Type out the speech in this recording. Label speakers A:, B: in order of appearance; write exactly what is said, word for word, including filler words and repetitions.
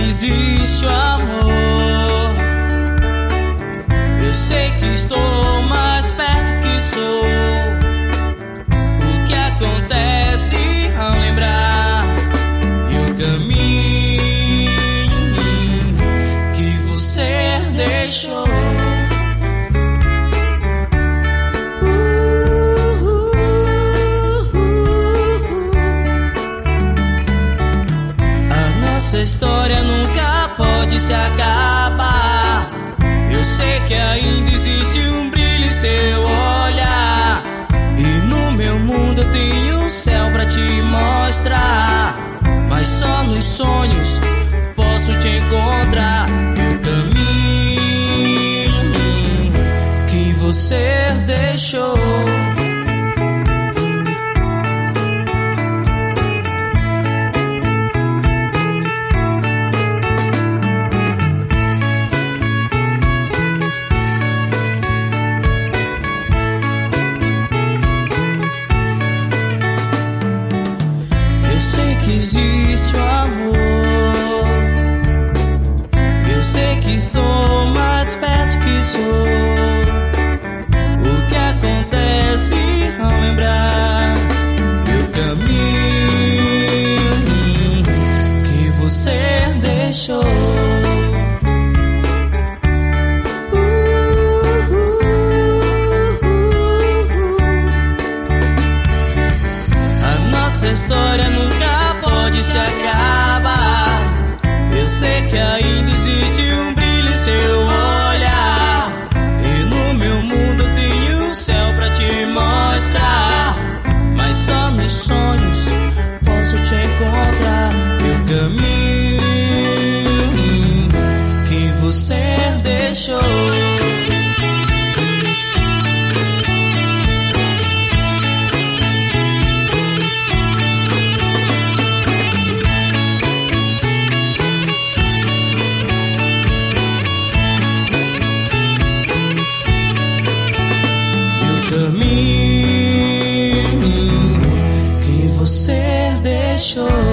A: existe o amor. Eu sei que estou mais perto que sou. O que acontece ao lembrar e o caminho que você deixou. Nossa história nunca pode se acabar. Eu sei que ainda existe um brilho em seu olhar. E no meu mundo eu tenho um céu pra te mostrar. Mas só nos sonhos posso te encontrar. E o caminho que você deixou. Eu sei que existe o amor. Eu sei que estou mais perto que sou. O que acontece ao lembrar e o caminho que você deixou. Nossa história nunca pode se acabar. Eu sei que ainda existe um brilho em seu olhar. E no meu mundo eu tenho um céu pra te mostrar. Mas só nos sonhos posso te encontrar. E o caminho que você deixou. Caminho que você deixou.